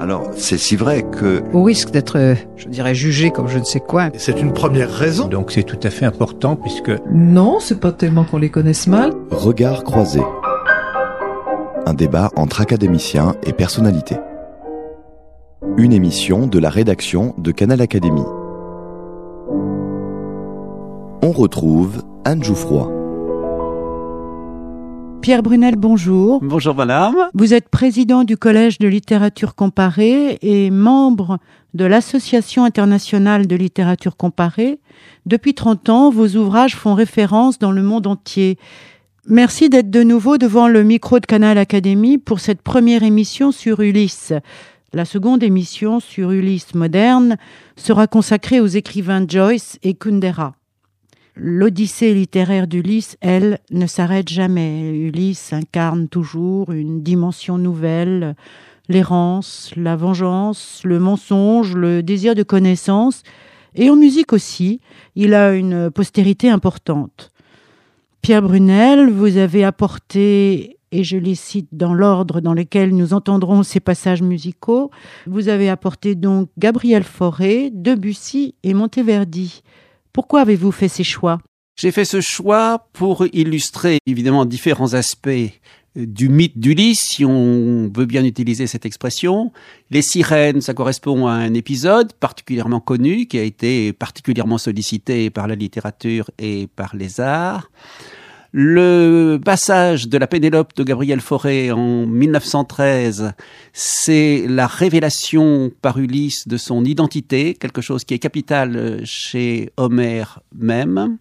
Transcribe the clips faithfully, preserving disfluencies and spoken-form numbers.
Alors, c'est si vrai que... Au risque d'être, je dirais, jugé comme je ne sais quoi. C'est une première raison. Donc c'est tout à fait important puisque... Non, c'est pas tellement qu'on les connaisse mal. Regard croisé. Un débat entre académiciens et personnalités. Une émission de la rédaction de Canal Académie. On retrouve Anne Jouffroy. Pierre Brunel, bonjour. Bonjour madame. Vous êtes président du Collège de littérature comparée et membre de l'Association internationale de littérature comparée. Depuis trente ans, vos ouvrages font référence dans le monde entier. Merci d'être de nouveau devant le micro de Canal Académie pour cette première émission sur Ulysse. La seconde émission sur Ulysse moderne sera consacrée aux écrivains Joyce et Kundera. L'odyssée littéraire d'Ulysse, elle, ne s'arrête jamais. Ulysse incarne toujours une dimension nouvelle, l'errance, la vengeance, le mensonge, le désir de connaissance. Et en musique aussi, il a une postérité importante. Pierre Brunel, vous avez apporté, et je les cite dans l'ordre dans lequel nous entendrons ces passages musicaux, vous avez apporté donc Gabriel Fauré, Debussy et Monteverdi. Pourquoi avez-vous fait ces choix ? J'ai fait ce choix pour illustrer évidemment différents aspects du mythe d'Ulysse, si on veut bien utiliser cette expression. Les sirènes, ça correspond à un épisode particulièrement connu, qui a été particulièrement sollicité par la littérature et par les arts. Le passage de la Pénélope de Gabriel Fauré en mille neuf cent treize, c'est la révélation par Ulysse de son identité, quelque chose qui est capital chez Homère même.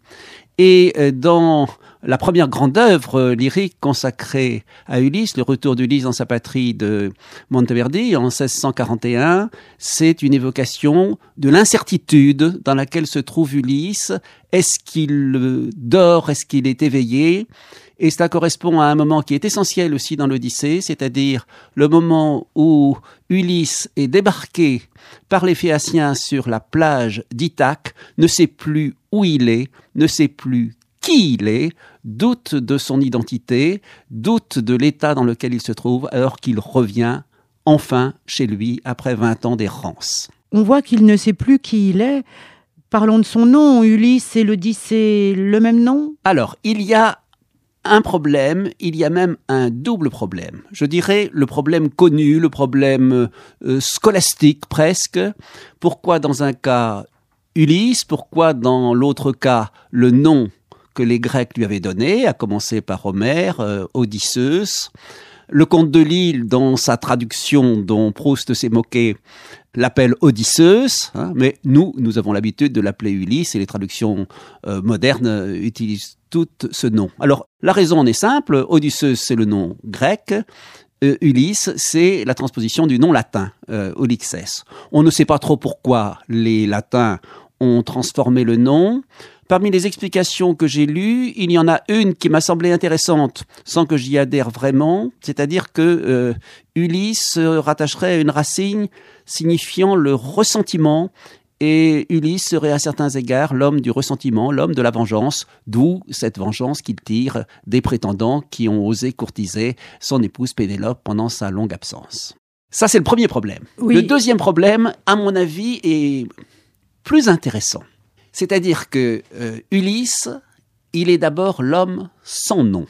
Et dans la première grande œuvre lyrique consacrée à Ulysse, Le Retour d'Ulysse dans sa patrie de Monteverdi en seize cent quarante et un, c'est une évocation de l'incertitude dans laquelle se trouve Ulysse. Est-ce qu'il dort? Est-ce qu'il est éveillé? Et cela correspond à un moment qui est essentiel aussi dans l'Odyssée, c'est-à-dire le moment où Ulysse est débarqué par les Phéaciens sur la plage d'Ithaque, ne sait plus où il est, ne sait plus qui il est, doute de son identité, doute de l'état dans lequel il se trouve, alors qu'il revient enfin chez lui après vingt ans d'errance. On voit qu'il ne sait plus qui il est. Parlons de son nom, Ulysse et l'Odyssée, le même nom ? Alors, il y a un problème, il y a même un double problème. Je dirais le problème connu, le problème euh, scolastique presque. Pourquoi dans un cas Ulysse, pourquoi dans l'autre cas le nom que les Grecs lui avaient donné, à commencer par Homère, euh, Odysseus. Le Comte de Lille, dans sa traduction dont Proust s'est moqué, l'appelle Odysseus, hein, mais nous, nous avons l'habitude de l'appeler Ulysse, et les traductions euh, modernes euh, utilisent toutes ce nom. Alors, la raison en est simple, Odysseus, c'est le nom grec, euh, Ulysse, c'est la transposition du nom latin, euh, Ulyxes. On ne sait pas trop pourquoi les latins ont transformé le nom. Parmi les explications que j'ai lues, il y en a une qui m'a semblé intéressante, sans que j'y adhère vraiment, c'est-à-dire que euh, Ulysse se rattacherait à une racine signifiant le ressentiment, et Ulysse serait à certains égards l'homme du ressentiment, l'homme de la vengeance, d'où cette vengeance qu'il tire des prétendants qui ont osé courtiser son épouse Pénélope pendant sa longue absence. Ça, c'est le premier problème. Oui. Le deuxième problème, à mon avis, est plus intéressant. C'est-à-dire que euh, Ulysse, il est d'abord l'homme sans nom.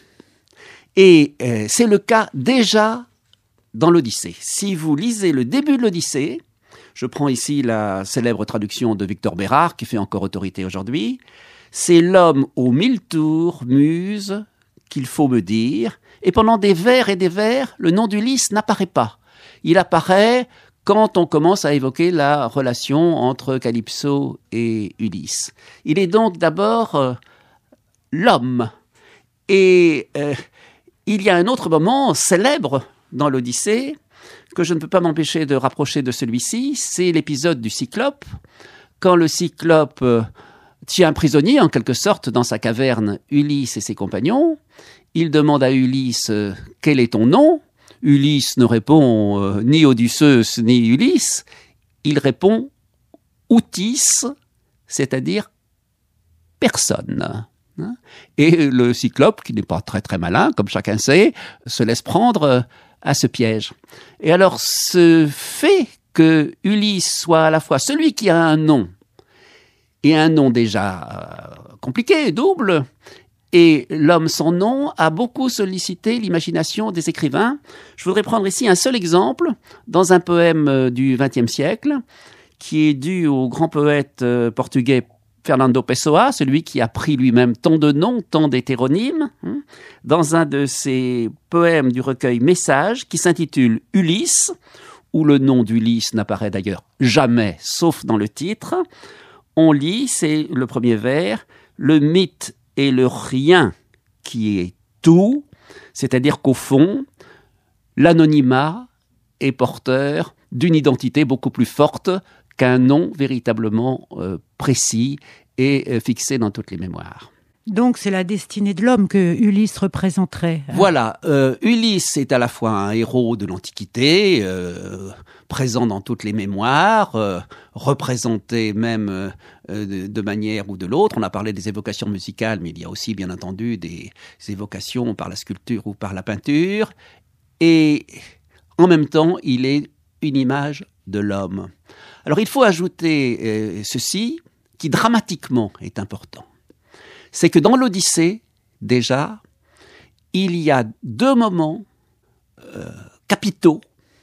Et euh, c'est le cas déjà dans l'Odyssée. Si vous lisez le début de l'Odyssée, je prends ici la célèbre traduction de Victor Bérard, qui fait encore autorité aujourd'hui, c'est l'homme aux mille tours, muse, qu'il faut me dire, et pendant des vers et des vers, le nom d'Ulysse n'apparaît pas. Il apparaît quand on commence à évoquer la relation entre Calypso et Ulysse. Il est donc d'abord euh, l'homme. Et euh, il y a un autre moment célèbre dans l'Odyssée, que je ne peux pas m'empêcher de rapprocher de celui-ci, c'est l'épisode du Cyclope, quand le Cyclope euh, tient prisonnier, en quelque sorte, dans sa caverne, Ulysse et ses compagnons. Il demande à Ulysse euh, « Quel est ton nom ?» Ulysse ne répond euh, ni Odysseus ni Ulysse, il répond Outis, c'est-à-dire personne. Hein, et le Cyclope, qui n'est pas très très malin, comme chacun sait, se laisse prendre à ce piège. Et alors, ce fait que Ulysse soit à la fois celui qui a un nom, et un nom déjà compliqué, double, et l'homme sans nom a beaucoup sollicité l'imagination des écrivains. Je voudrais prendre ici un seul exemple, dans un poème du vingtième siècle, qui est dû au grand poète portugais Fernando Pessoa, celui qui a pris lui-même tant de noms, tant d'hétéronymes, hein, dans un de ses poèmes du recueil Messages, qui s'intitule Ulysse, où le nom d'Ulysse n'apparaît d'ailleurs jamais, sauf dans le titre. On lit, c'est le premier vers, « Le mythe est le rien qui est tout », c'est-à-dire qu'au fond, l'anonymat est porteur d'une identité beaucoup plus forte qu'un nom véritablement euh, précis et euh, fixé dans toutes les mémoires. Donc c'est la destinée de l'homme que Ulysse représenterait. Voilà, euh, Ulysse est à la fois un héros de l'Antiquité, euh, présent dans toutes les mémoires, euh, représenté même euh, de, de manière ou de l'autre. On a parlé des évocations musicales, mais il y a aussi bien entendu des évocations par la sculpture ou par la peinture. Et en même temps, il est une image de l'homme. Alors il faut ajouter euh, ceci, qui dramatiquement est important. C'est que dans l'Odyssée, déjà, il y a deux moments euh, capitaux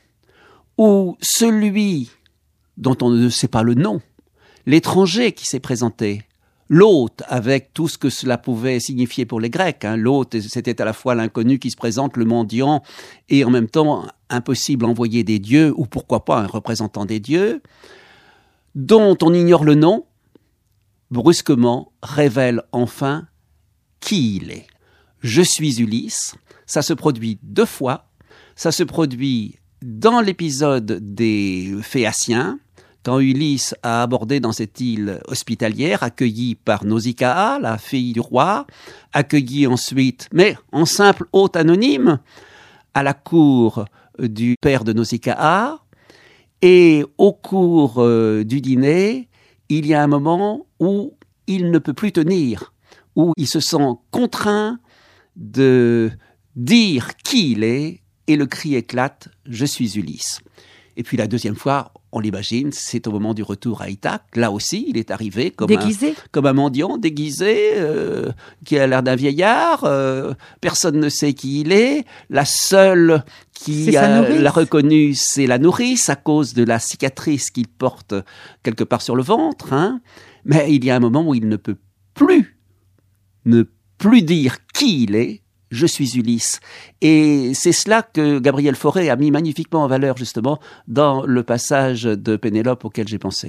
où celui dont on ne sait pas le nom, l'étranger qui s'est présenté, l'hôte, avec tout ce que cela pouvait signifier pour les Grecs, hein, l'hôte, c'était à la fois l'inconnu qui se présente, le mendiant, et en même temps impossible envoyé des dieux, ou pourquoi pas un représentant des dieux, dont on ignore le nom, brusquement révèle enfin qui il est. Je suis Ulysse, ça se produit deux fois, ça se produit dans l'épisode des Phéaciens, quand Ulysse a abordé dans cette île hospitalière, accueilli par Nausicaa, la fille du roi, accueilli ensuite, mais en simple hôte anonyme, à la cour du père de Nausicaa, et au cours euh, du dîner, il y a un moment où il ne peut plus tenir, où il se sent contraint de dire qui il est, et le cri éclate « Je suis Ulysse ». Et puis la deuxième fois, on l'imagine, c'est au moment du retour à Ithaque. Là aussi, il est arrivé comme, déguisé. Un, comme un mendiant déguisé, euh, qui a l'air d'un vieillard. Euh, personne ne sait qui il est. La seule qui a, l'a reconnu, c'est la nourrice, à cause de la cicatrice qu'il porte quelque part sur le ventre. Hein. Mais il y a un moment où il ne peut plus, ne plus dire qui il est. Je suis Ulysse. Et c'est cela que Gabriel Fauré a mis magnifiquement en valeur, justement, dans le passage de Pénélope auquel j'ai pensé.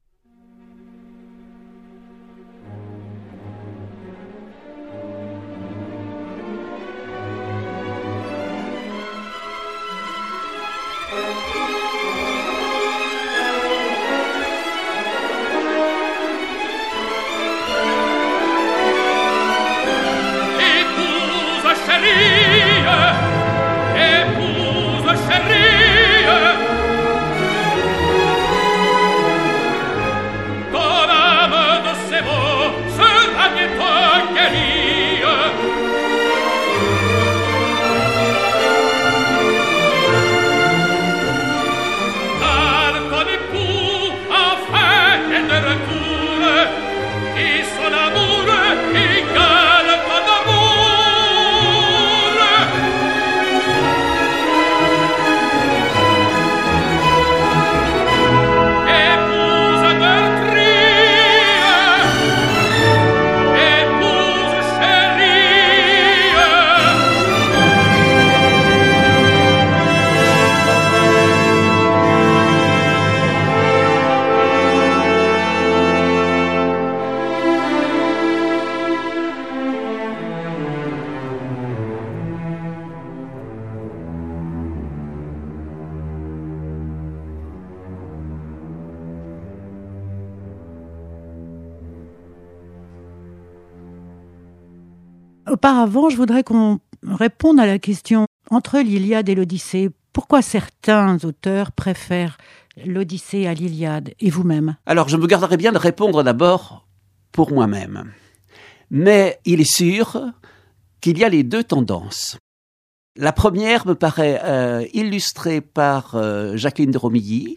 Auparavant, je voudrais qu'on réponde à la question entre l'Iliade et l'Odyssée. Pourquoi certains auteurs préfèrent l'Odyssée à l'Iliade, et vous-même? Alors, je me garderai bien de répondre d'abord pour moi-même. Mais il est sûr qu'il y a les deux tendances. La première me paraît euh, illustrée par euh, Jacqueline de Romilly,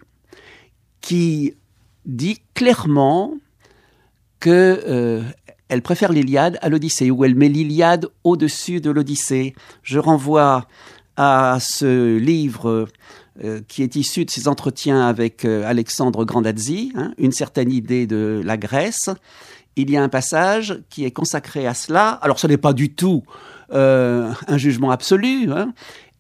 qui dit clairement que euh, elle préfère l'Iliade à l'Odyssée, ou elle met l'Iliade au-dessus de l'Odyssée. Je renvoie à ce livre euh, qui est issu de ses entretiens avec euh, Alexandre Grandazzi, hein, Une certaine idée de la Grèce. Il y a un passage qui est consacré à cela. Alors ce n'est pas du tout euh, un jugement absolu, hein.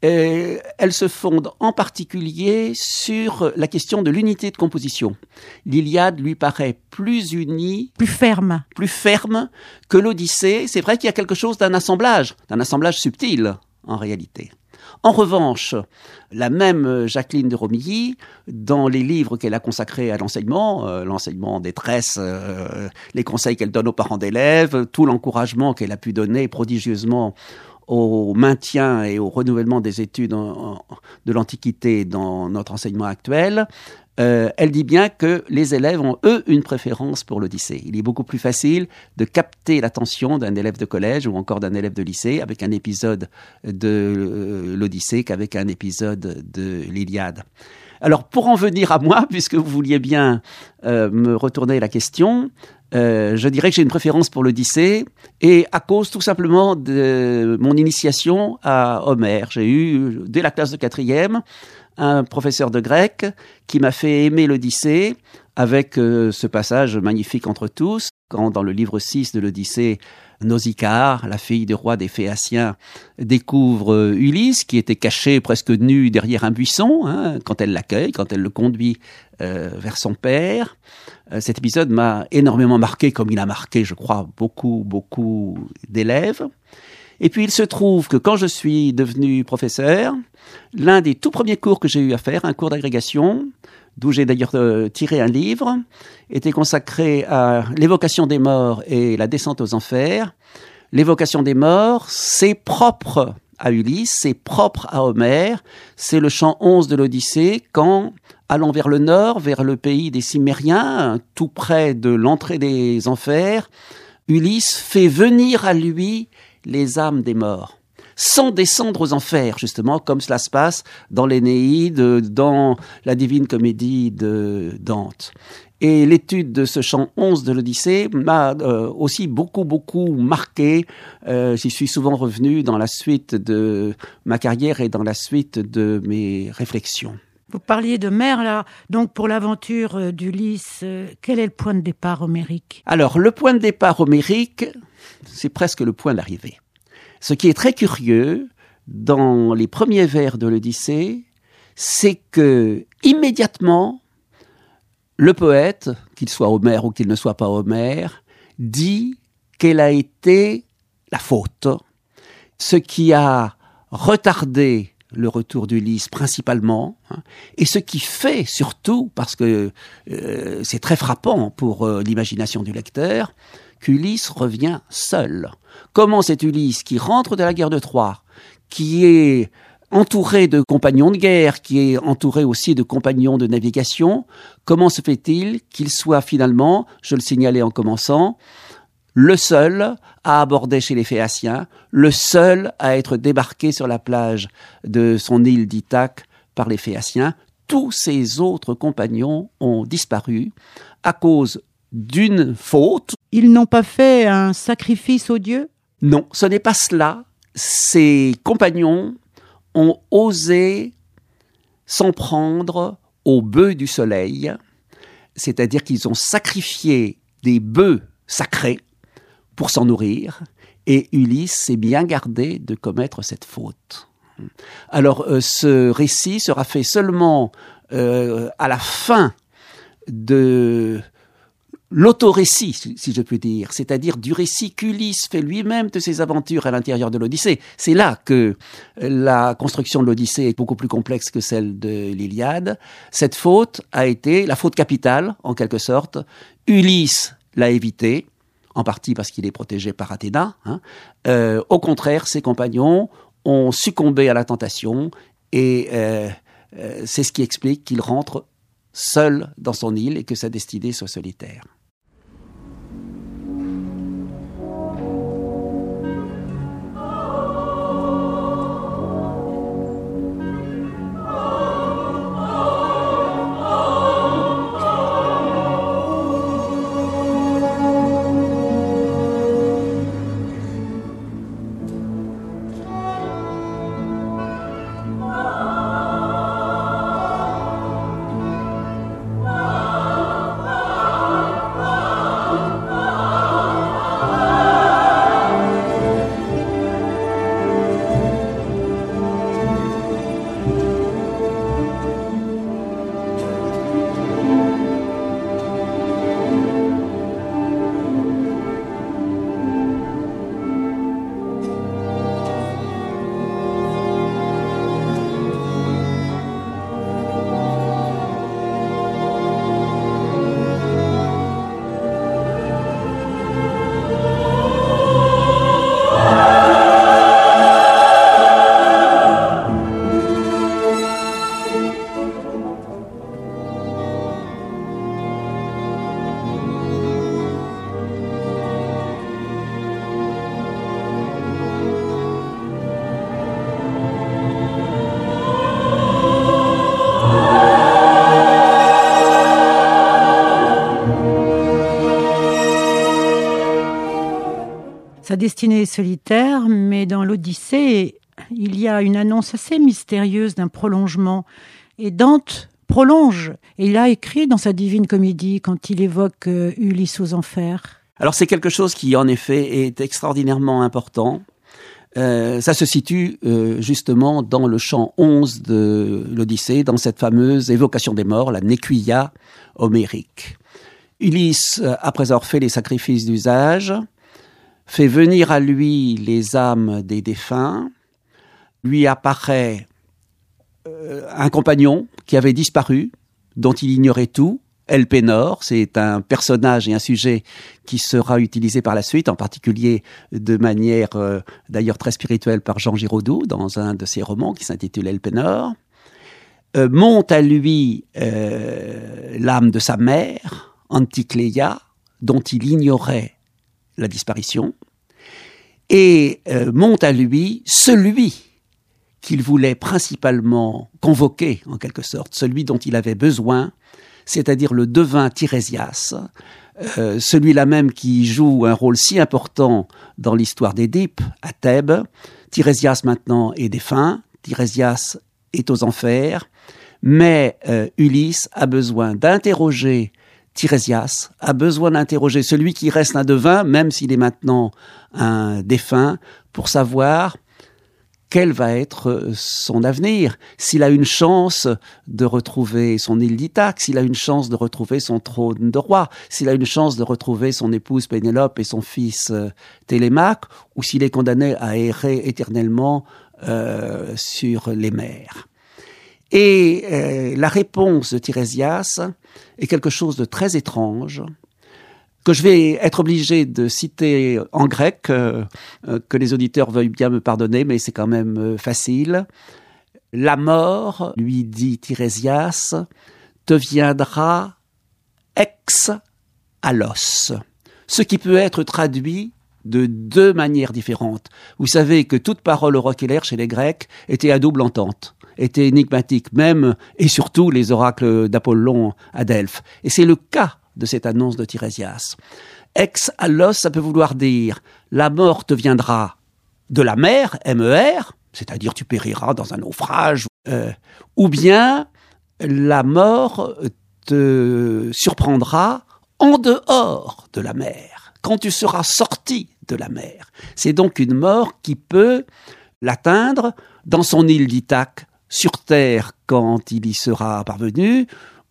Et elle se fonde en particulier sur la question de l'unité de composition. L'Iliade lui paraît plus unie, plus ferme, plus ferme que l'Odyssée. C'est vrai qu'il y a quelque chose d'un assemblage, d'un assemblage subtil en réalité. En revanche, la même Jacqueline de Romilly, dans les livres qu'elle a consacrés à l'enseignement, euh, l'enseignement en détresse, euh, les conseils qu'elle donne aux parents d'élèves, tout l'encouragement qu'elle a pu donner prodigieusement au maintien et au renouvellement des études en, en, de l'Antiquité dans notre enseignement actuel, euh, elle dit bien que les élèves ont, eux, une préférence pour l'Odyssée. Il est beaucoup plus facile de capter l'attention d'un élève de collège ou encore d'un élève de lycée avec un épisode de euh, l'Odyssée qu'avec un épisode de l'Iliade. Alors, pour en venir à moi, puisque vous vouliez bien euh, me retourner la question, euh, je dirais que j'ai une préférence pour l'Odyssée, et à cause tout simplement de mon initiation à Homère. J'ai eu, dès la classe de quatrième, un professeur de grec qui m'a fait aimer l'Odyssée avec euh, ce passage magnifique entre tous, quand dans le livre six de l'Odyssée, Nausicaa, la fille du roi des Phéaciens, découvre Ulysse, qui était caché presque nu derrière un buisson, hein, quand elle l'accueille, quand elle le conduit euh, vers son père. Euh, cet épisode m'a énormément marqué, comme il a marqué, je crois, beaucoup, beaucoup d'élèves. Et puis il se trouve que quand je suis devenu professeur, l'un des tout premiers cours que j'ai eu à faire, un cours d'agrégation, d'où j'ai d'ailleurs euh, tiré un livre, était consacré à l'évocation des morts et la descente aux enfers. L'évocation des morts, c'est propre à Ulysse, c'est propre à Homère, c'est le chant onze de l'Odyssée, quand, allant vers le nord, vers le pays des Cimmériens, tout près de l'entrée des enfers, Ulysse fait venir à lui les âmes des morts, sans descendre aux enfers, justement, comme cela se passe dans l'Énéide, dans la Divine Comédie de Dante. Et l'étude de ce chant onze de l'Odyssée m'a euh, aussi beaucoup, beaucoup marqué. Euh, j'y suis souvent revenu dans la suite de ma carrière et dans la suite de mes réflexions. Vous parliez de mer, là. Donc, pour l'aventure d'Ulysse, euh, quel est le point de départ homérique ? Alors, le point de départ homérique, c'est presque le point d'arrivée. Ce qui est très curieux, dans les premiers vers de l'Odyssée, c'est que, immédiatement, le poète, qu'il soit Homère ou qu'il ne soit pas Homère, dit quelle a été la faute, ce qui a retardé le retour d'Ulysse principalement, hein, et ce qui fait surtout, parce que euh, c'est très frappant pour euh, l'imagination du lecteur, qu'Ulysse revient seul. Comment c'est Ulysse qui rentre de la guerre de Troie, qui est entouré de compagnons de guerre, qui est entouré aussi de compagnons de navigation, comment se fait-il qu'il soit finalement, je le signalais en commençant, le seul à aborder chez les Phéaciens, le seul à être débarqué sur la plage de son île d'Ithaque par les Phéaciens. Tous ses autres compagnons ont disparu à cause d'une faute. Ils n'ont pas fait un sacrifice aux dieux ? Non, ce n'est pas cela. Ses compagnons ont osé s'en prendre aux bœufs du soleil, c'est-à-dire qu'ils ont sacrifié des bœufs sacrés pour s'en nourrir, et Ulysse s'est bien gardé de commettre cette faute. Alors, euh, ce récit sera fait seulement euh, à la fin de l'autorécit, si je puis dire, c'est-à-dire du récit qu'Ulysse fait lui-même de ses aventures à l'intérieur de l'Odyssée. C'est là que la construction de l'Odyssée est beaucoup plus complexe que celle de l'Iliade. Cette faute a été la faute capitale, en quelque sorte. Ulysse l'a évitée, en partie parce qu'il est protégé par Athéna. Hein. Euh, au contraire, ses compagnons ont succombé à la tentation, et euh, euh, c'est ce qui explique qu'il rentre seul dans son île et que sa destinée soit solitaire. sa destinée est solitaire, mais dans l'Odyssée, il y a une annonce assez mystérieuse d'un prolongement. Et Dante prolonge. Et il a écrit dans sa Divine Comédie, quand il évoque euh, Ulysse aux enfers. Alors c'est quelque chose qui, en effet, est extraordinairement important. Euh, ça se situe euh, justement dans le chant onze de l'Odyssée, dans cette fameuse évocation des morts, la Néquia homérique. Ulysse, après avoir fait les sacrifices d'usage, fait venir à lui les âmes des défunts, lui apparaît euh, un compagnon qui avait disparu, dont il ignorait tout, Elpénor, c'est un personnage et un sujet qui sera utilisé par la suite, en particulier de manière euh, d'ailleurs très spirituelle par Jean Giraudoux, dans un de ses romans qui s'intitule Elpénor. Euh, monte à lui euh, l'âme de sa mère, Anticléia, dont il ignorait la disparition, et euh, monte à lui celui qu'il voulait principalement convoquer, en quelque sorte, celui dont il avait besoin, c'est-à-dire le devin Tirésias, euh, celui-là même qui joue un rôle si important dans l'histoire d'Édipe, à Thèbes. Tirésias maintenant est défunt, Tirésias est aux enfers, mais euh, Ulysse a besoin d'interroger Tirésias, a besoin d'interroger celui qui reste un devin, même s'il est maintenant un défunt, pour savoir quel va être son avenir, s'il a une chance de retrouver son île d'Ithaque, s'il a une chance de retrouver son trône de roi, s'il a une chance de retrouver son épouse Pénélope et son fils euh, Télémaque, ou s'il est condamné à errer éternellement euh, sur les mers. Et euh, la réponse de Tirésias est quelque chose de très étrange, que je vais être obligé de citer en grec, euh, euh, que les auditeurs veuillent bien me pardonner, mais c'est quand même euh, facile. La mort, lui dit Tirésias, te viendra ex alos, ce qui peut être traduit de deux manières différentes. Vous savez que toute parole oraculaire chez les Grecs était à double entente, était énigmatique, même et surtout les oracles d'Apollon à Delphes. Et c'est le cas de cette annonce de Tirésias. Ex alos, ça peut vouloir dire la mort te viendra de la mer, M E R, c'est-à-dire tu périras dans un naufrage, euh, ou bien la mort te surprendra en dehors de la mer, quand tu seras sorti de la mer. C'est donc une mort qui peut l'atteindre dans son île d'Ithaque, sur terre quand il y sera parvenu,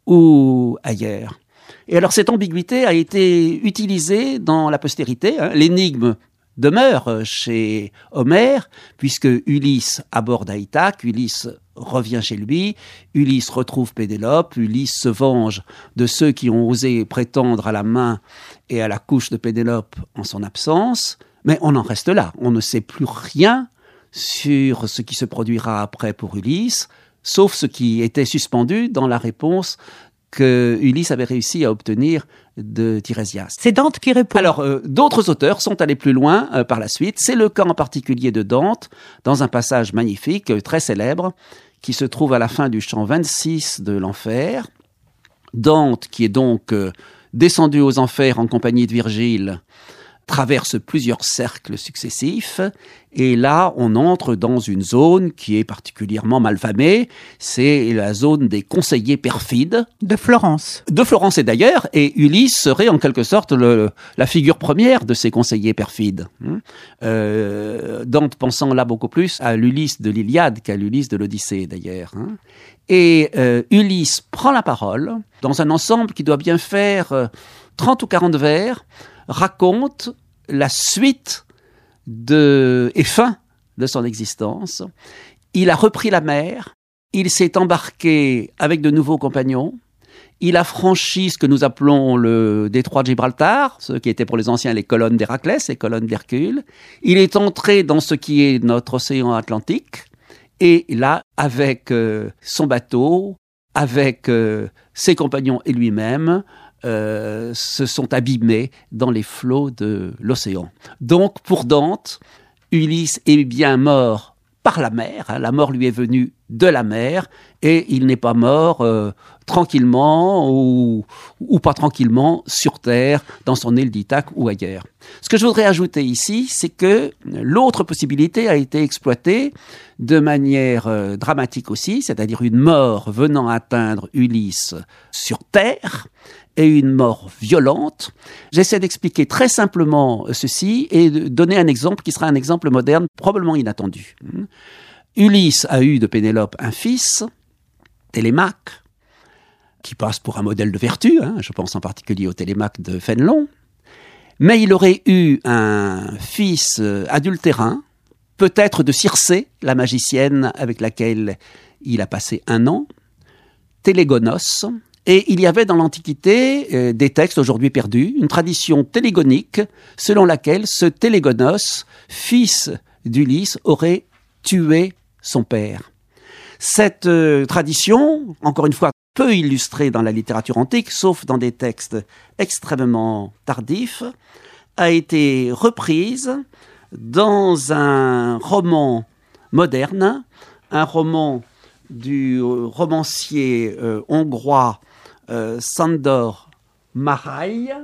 ou ailleurs. Et alors cette ambiguïté a été utilisée dans la postérité. Hein. L'énigme demeure chez Homère, puisque Ulysse aborde à Ithaque, Ulysse revient chez lui, Ulysse retrouve Pénélope, Ulysse se venge de ceux qui ont osé prétendre à la main et à la couche de Pénélope en son absence, mais on en reste là. On ne sait plus rien sur ce qui se produira après pour Ulysse, sauf ce qui était suspendu dans la réponse que Ulysse avait réussi à obtenir de Tirésias. C'est Dante qui répond. Alors, euh, d'autres auteurs sont allés plus loin euh, par la suite. C'est le cas en particulier de Dante, dans un passage magnifique, euh, très célèbre, qui se trouve à la fin du chant vingt-six de l'Enfer. Dante, qui est donc euh, descendu aux enfers en compagnie de Virgile, traverse plusieurs cercles successifs, et là, on entre dans une zone qui est particulièrement malfamée, c'est la zone des conseillers perfides. De Florence. De Florence et d'ailleurs, et Ulysse serait en quelque sorte le, la figure première de ces conseillers perfides. Euh, Dante pensant là beaucoup plus à l'Ulysse de l'Iliade qu'à l'Ulysse de l'Odyssée d'ailleurs. Et euh, Ulysse prend la parole dans un ensemble qui doit bien faire euh, trente ou quarante vers, raconte la suite de, et fin de son existence. Il a repris la mer, il s'est embarqué avec de nouveaux compagnons, il a franchi ce que nous appelons le détroit de Gibraltar, ce qui était pour les anciens les colonnes d'Héraclès, les colonnes d'Hercule. Il est entré dans ce qui est notre océan Atlantique, et là, avec euh, son bateau, avec euh, ses compagnons et lui-même, Euh, se sont abîmés dans les flots de l'océan. Donc, pour Dante, Ulysse est bien mort par la mer. Hein, la mort lui est venue de la mer, et il n'est pas mort euh, tranquillement ou, ou pas tranquillement sur terre, dans son île d'Ithaque ou ailleurs. Ce que je voudrais ajouter ici, c'est que l'autre possibilité a été exploitée de manière euh, dramatique aussi, c'est-à-dire une mort venant atteindre Ulysse sur terre, et une mort violente. J'essaie d'expliquer très simplement ceci et de donner un exemple qui sera un exemple moderne, probablement inattendu. Ulysse a eu de Pénélope un fils, Télémaque, qui passe pour un modèle de vertu, hein, je pense en particulier au Télémaque de Fénelon, mais il aurait eu un fils adultérin, peut-être de Circé, la magicienne avec laquelle il a passé un an, Télégonos. Et il y avait dans l'Antiquité euh, des textes aujourd'hui perdus, une tradition télégonique selon laquelle ce Télégonos, fils d'Ulysse, aurait tué son père. Cette euh, tradition, encore une fois, peu illustrée dans la littérature antique, sauf dans des textes extrêmement tardifs, a été reprise dans un roman moderne, un roman du romancier euh, hongrois euh, Sándor Márai,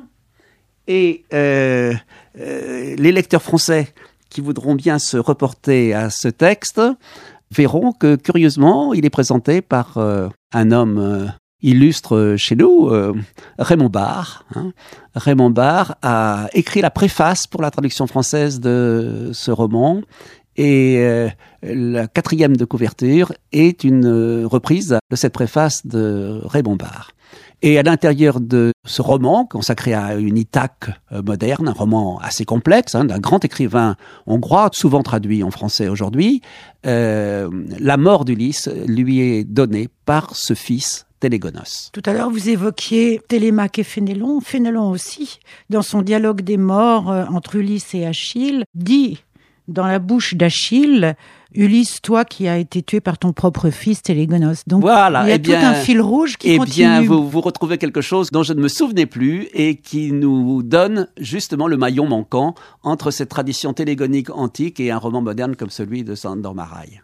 et euh, euh, les lecteurs français qui voudront bien se reporter à ce texte verront que, curieusement, il est présenté par euh, un homme euh, illustre chez nous, euh, Raymond Barre. Hein. Raymond Barre a écrit la préface pour la traduction française de ce roman, et euh, la quatrième de couverture est une euh, reprise de cette préface de Raymond Barre. Et à l'intérieur de ce roman, consacré à une Ithaque euh, moderne, un roman assez complexe, hein, d'un grand écrivain hongrois, souvent traduit en français aujourd'hui, euh, la mort d'Ulysse lui est donnée par ce fils Télégonos. Tout à l'heure, vous évoquiez Télémaque et Fénélon. Fénélon aussi, dans son dialogue des morts euh, entre Ulysse et Achille, dit dans la bouche d'Achille, Ulysse, toi qui as été tué par ton propre fils Télégonos. Donc, voilà, il y a eh bien, tout un fil rouge qui eh continue. Eh bien, vous, vous retrouvez quelque chose dont je ne me souvenais plus et qui nous donne justement le maillon manquant entre cette tradition télégonique antique et un roman moderne comme celui de Sándor Márai.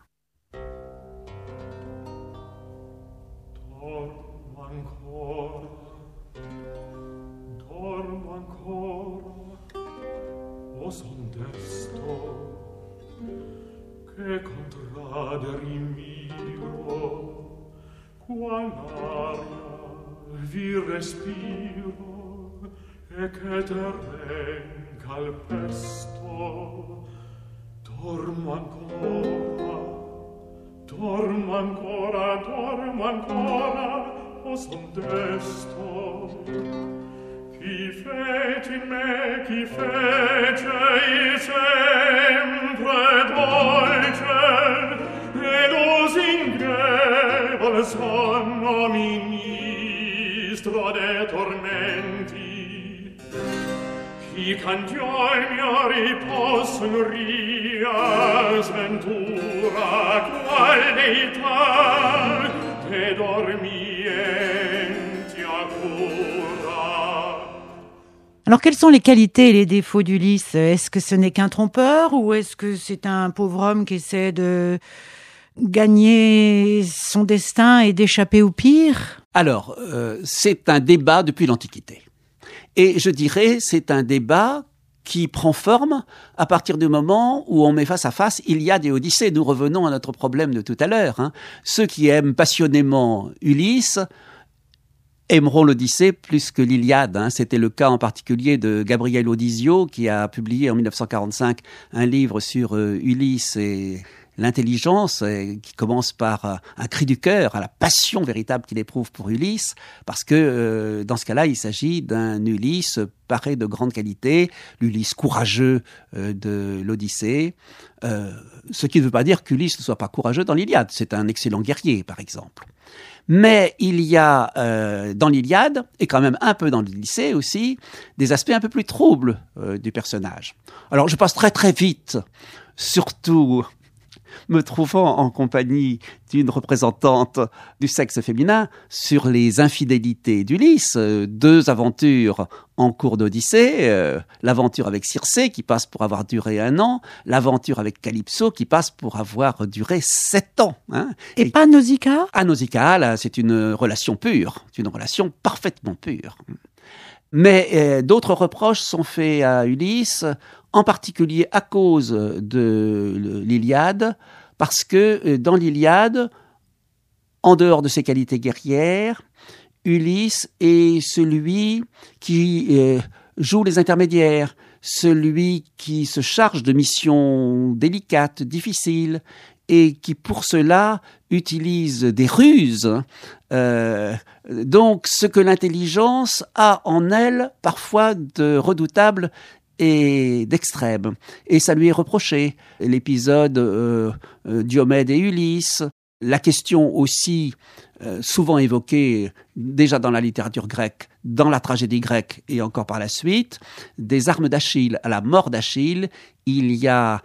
Che contraderi mio, qual aria vi respiro, e che terren calpesto. Dormo ancora, dormo ancora, dormo ancora, o son desto. Chi fece in me, chi fece i sempre dolce, e lusingevole sonno ministro de tormenti. Chi cantiò il mio riposo in ria sventura, qual deità che dormienti a cura. Alors, quelles sont les qualités et les défauts d'Ulysse ? Est-ce que ce n'est qu'un trompeur ou est-ce que c'est un pauvre homme qui essaie de gagner son destin et d'échapper au pire ? Alors, euh, c'est un débat depuis l'Antiquité. Et je dirais, c'est un débat qui prend forme à partir du moment où on met face à face Iliade et Odyssée. Nous revenons à notre problème de tout à l'heure. Hein. Ceux qui aiment passionnément Ulysse aimeront l'Odyssée plus que l'Iliade. Hein. C'était le cas en particulier de Gabriel Audisio, qui a publié en dix-neuf cent quarante-cinq un livre sur euh, Ulysse et l'intelligence, euh, qui commence par euh, un cri du cœur, à la passion véritable qu'il éprouve pour Ulysse, parce que euh, dans ce cas-là, il s'agit d'un Ulysse paré de grande qualité, l'Ulysse courageux euh, de l'Odyssée, euh, ce qui ne veut pas dire qu'Ulysse ne soit pas courageux dans l'Iliade. C'est un excellent guerrier, par exemple. Mais il y a euh, dans l'Iliade, et quand même un peu dans l'Odyssée aussi, des aspects un peu plus troubles euh, du personnage. Alors je passe très très vite, surtout me trouvant en compagnie d'une représentante du sexe féminin sur les infidélités d'Ulysse, euh, deux aventures en cours d'Odyssée, euh, l'aventure avec Circé qui passe pour avoir duré un an, l'aventure avec Calypso qui passe pour avoir duré sept ans. Hein. Et, Et pas Nausicaa ? À Nausicaa, là, c'est une relation pure, c'est une relation parfaitement pure. Mais euh, d'autres reproches sont faits à Ulysse, en particulier à cause de l'Iliade, parce que euh, dans l'Iliade, en dehors de ses qualités guerrières, Ulysse est celui qui euh, joue les intermédiaires, celui qui se charge de missions délicates, difficiles, et qui pour cela utilise des ruses. Euh, donc ce que l'intelligence a en elle parfois de redoutable et d'extrême. Et ça lui est reproché. L'épisode euh, euh, Diomède et Ulysse, la question aussi euh, souvent évoquée déjà dans la littérature grecque, dans la tragédie grecque et encore par la suite, des armes d'Achille. À la mort d'Achille, il y a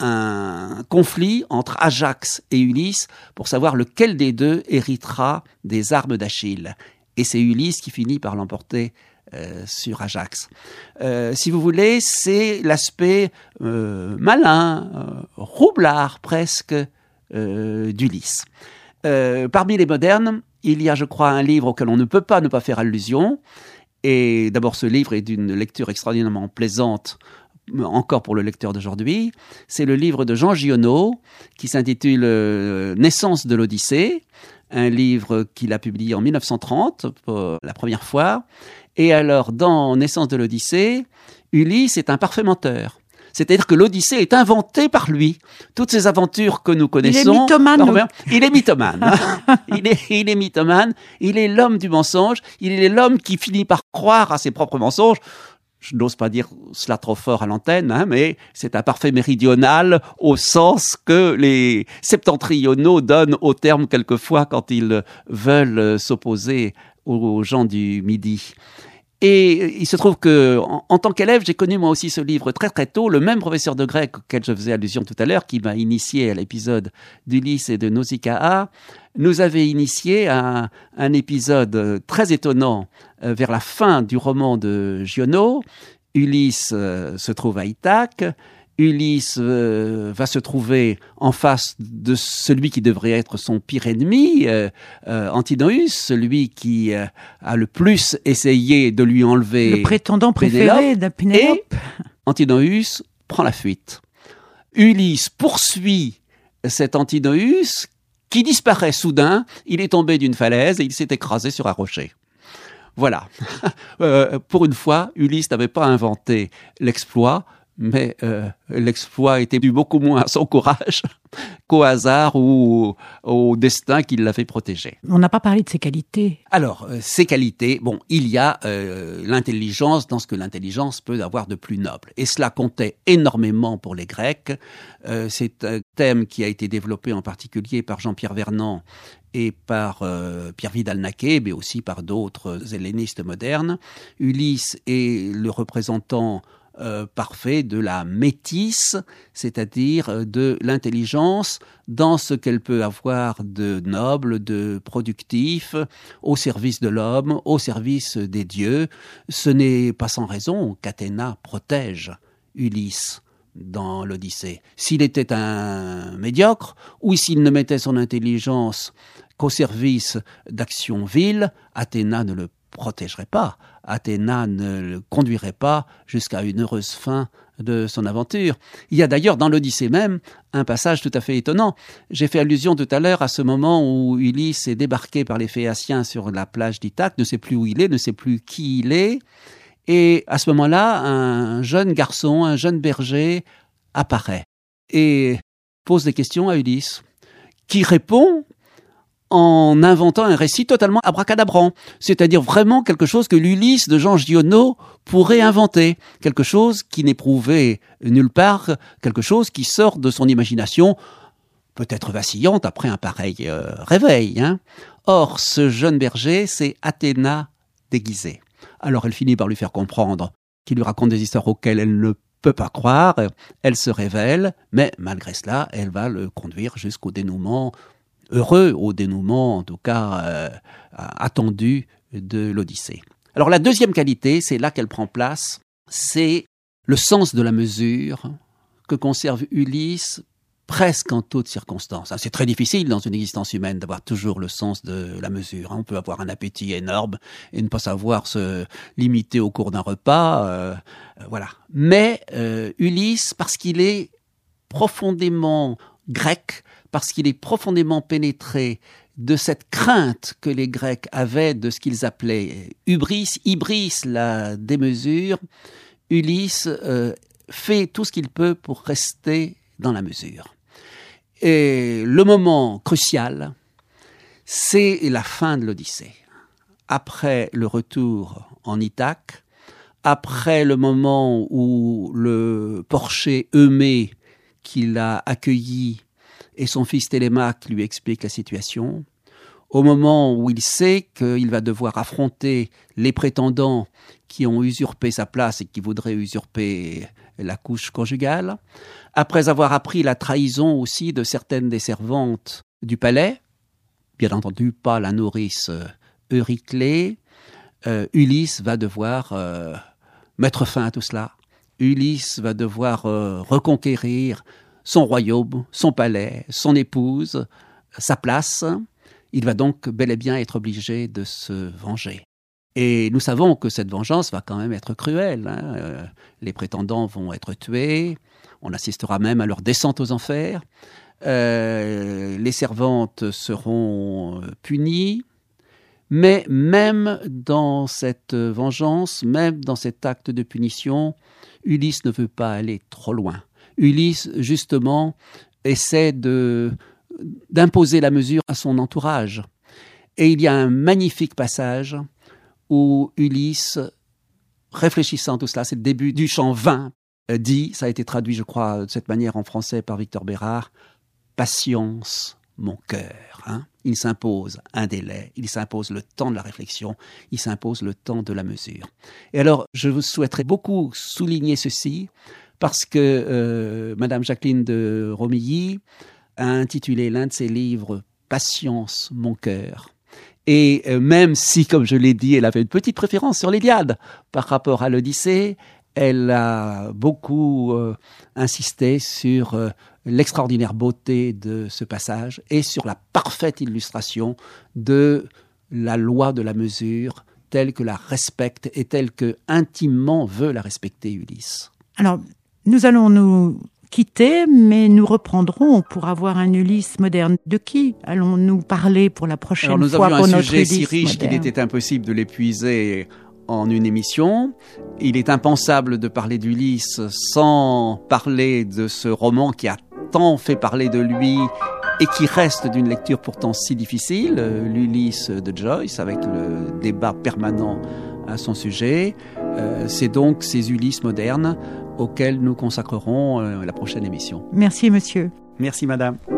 un conflit entre Ajax et Ulysse pour savoir lequel des deux héritera des armes d'Achille. Et c'est Ulysse qui finit par l'emporter euh, sur Ajax. Euh, si vous voulez, c'est l'aspect euh, malin, euh, roublard presque, euh, d'Ulysse. Euh, parmi les modernes, il y a, je crois, un livre auquel on ne peut pas ne pas faire allusion. Et d'abord, ce livre est d'une lecture extraordinairement plaisante, encore pour le lecteur d'aujourd'hui. C'est le livre de Jean Giono qui s'intitule euh, « Naissance de l'Odyssée », un livre qu'il a publié en mille neuf cent trente pour la première fois. Et alors, dans « Naissance de l'Odyssée », Ulysse est un parfait menteur. C'est-à-dire que l'Odyssée est inventée par lui. Toutes ces aventures que nous connaissons... Il est mythomane. Non, il est mythomane. il, est, il est mythomane. Il est l'homme du mensonge. Il est l'homme qui finit par croire à ses propres mensonges. Je n'ose pas dire cela trop fort à l'antenne, hein, mais c'est un parfait méridional au sens que les septentrionaux donnent au terme quelquefois quand ils veulent s'opposer aux gens du Midi. Et il se trouve que, en, en tant qu'élève, j'ai connu moi aussi ce livre très très tôt. Le même professeur de grec auquel je faisais allusion tout à l'heure, qui m'a initié à l'épisode d'Ulysse et de Nausicaa, nous avait initié à un épisode très étonnant euh, vers la fin du roman de Giono. Ulysse euh, se trouve à Ithaque. Ulysse euh, va se trouver en face de celui qui devrait être son pire ennemi, euh, euh, Antinoüs, celui qui euh, a le plus essayé de lui enlever le prétendant préféré de Pénélope. Et Antinoüs prend la fuite. Ulysse poursuit cet Antinoüs qui disparaît soudain. Il est tombé d'une falaise et il s'est écrasé sur un rocher. Voilà. euh, pour une fois, Ulysse n'avait pas inventé l'exploit, mais euh, l'exploit était dû beaucoup moins à son courage qu'au hasard ou au, au destin qui l'avait protégé. On n'a pas parlé de ses qualités. Alors, euh, ses qualités, bon, il y a euh, l'intelligence dans ce que l'intelligence peut avoir de plus noble. Et cela comptait énormément pour les Grecs. Euh, c'est un thème qui a été développé en particulier par Jean-Pierre Vernant et par euh, Pierre Vidal-Naquet, mais aussi par d'autres hellénistes modernes. Ulysse est le représentant Euh, parfait de la métisse, c'est-à-dire de l'intelligence dans ce qu'elle peut avoir de noble, de productif, au service de l'homme, au service des dieux. Ce n'est pas sans raison qu'Athéna protège Ulysse dans l'Odyssée. S'il était un médiocre, ou s'il ne mettait son intelligence qu'au service d'actions viles, Athéna ne le protégerait pas. Athéna ne le conduirait pas jusqu'à une heureuse fin de son aventure. Il y a d'ailleurs dans l'Odyssée même un passage tout à fait étonnant. J'ai fait allusion tout à l'heure à ce moment où Ulysse est débarqué par les Phéaciens sur la plage d'Ithaque, ne sait plus où il est, ne sait plus qui il est. Et à ce moment-là, un jeune garçon, un jeune berger apparaît et pose des questions à Ulysse, qui répond en inventant un récit totalement abracadabrant, c'est-à-dire vraiment quelque chose que l'Ulysse de Jean Giono pourrait inventer, quelque chose qui n'est prouvé nulle part, quelque chose qui sort de son imagination, peut-être vacillante après un pareil euh, réveil. Hein. Or, ce jeune berger, c'est Athéna déguisée. Alors elle finit par lui faire comprendre qu'il lui raconte des histoires auxquelles elle ne peut pas croire, elle se révèle, mais malgré cela, elle va le conduire jusqu'au dénouement heureux, au dénouement en tout cas euh, attendu de l'Odyssée. Alors la deuxième qualité, c'est là qu'elle prend place, c'est le sens de la mesure que conserve Ulysse presque en toutes circonstances. C'est très difficile dans une existence humaine d'avoir toujours le sens de la mesure. On peut avoir un appétit énorme et ne pas savoir se limiter au cours d'un repas. Euh, voilà. Mais euh, Ulysse, parce qu'il est profondément grec, parce qu'il est profondément pénétré de cette crainte que les Grecs avaient de ce qu'ils appelaient hubris, hybris, la démesure, Ulysse euh, fait tout ce qu'il peut pour rester dans la mesure. Et le moment crucial, c'est la fin de l'Odyssée. Après le retour en Ithaque, après le moment où le porcher Eumée qui l'a accueilli et son fils Télémaque lui explique la situation, au moment où il sait qu'il va devoir affronter les prétendants qui ont usurpé sa place et qui voudraient usurper la couche conjugale, après avoir appris la trahison aussi de certaines des servantes du palais, bien entendu pas la nourrice Euryclée, euh, Ulysse va devoir euh, mettre fin à tout cela. Ulysse va devoir euh, reconquérir son royaume, son palais, son épouse, sa place. Il va donc bel et bien être obligé de se venger. Et nous savons que cette vengeance va quand même être cruelle. Hein. Euh, les prétendants vont être tués, on assistera même à leur descente aux enfers. Euh, les servantes seront punies. Mais même dans cette vengeance, même dans cet acte de punition, Ulysse ne veut pas aller trop loin. Ulysse, justement, essaie de, d'imposer la mesure à son entourage. Et il y a un magnifique passage où Ulysse, réfléchissant à tout cela, c'est le début du chant vingt, dit, ça a été traduit, je crois, de cette manière en français par Victor Bérard, « Patience, mon cœur hein ». Il s'impose un délai, il s'impose le temps de la réflexion, il s'impose le temps de la mesure. Et alors, je vous souhaiterais beaucoup souligner ceci, parce que euh, Madame Jacqueline de Romilly a intitulé l'un de ses livres « Patience, mon cœur ». Et euh, même si, comme je l'ai dit, elle avait une petite préférence sur l'Iliade par rapport à l'Odyssée, elle a beaucoup euh, insisté sur euh, l'extraordinaire beauté de ce passage et sur la parfaite illustration de la loi de la mesure telle que la respecte et telle que intimement veut la respecter Ulysse. Alors, nous allons nous quitter, mais nous reprendrons pour avoir un Ulysse moderne. De qui allons-nous parler pour la prochaine Alors, nous fois avions pour un notre sujet Ulysse si riche moderne. qu'il était impossible de l'épuiser en une émission. Il est impensable de parler d'Ulysse sans parler de ce roman qui a tant fait parler de lui et qui reste d'une lecture pourtant si difficile, l'Ulysse de Joyce, avec le débat permanent à son sujet. Euh, c'est donc ces Ulysses modernes auxquels nous consacrerons euh, la prochaine émission. Merci, monsieur. Merci, madame.